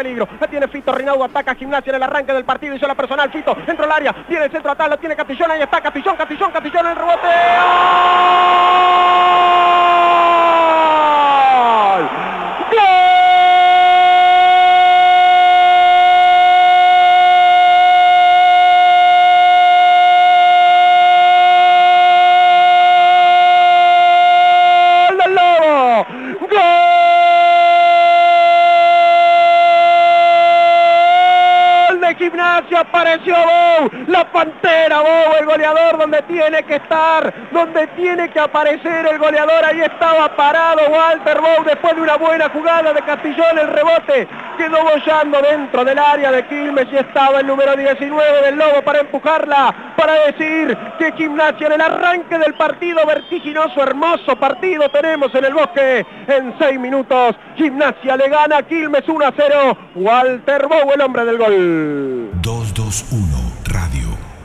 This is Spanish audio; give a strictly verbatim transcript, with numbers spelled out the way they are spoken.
peligro. La tiene Fito Rinaudo, ataca Gimnasia en el arranque del partido, hizo la personal. Fito, dentro del área, viene el centro atrás, lo tiene Castillón, ahí está Castillón, Castillón, Castillón en el rebote. ¡Gol! ¡Gol! Gimnasia, apareció Bou, la Pantera Bou, el goleador donde tiene que estar, donde tiene que aparecer el goleador, ahí estaba parado Walter Bou después de una buena jugada de Castillón, el rebote quedó bollando dentro del área de Quilmes y estaba el número diecinueve del Lobo para empujarla, para decir que Gimnasia en el arranque del partido, vertiginoso, hermoso partido tenemos en el Bosque, en seis minutos Gimnasia le gana a Quilmes uno a cero, Walter Bou, el hombre del gol. dos dos uno Radio.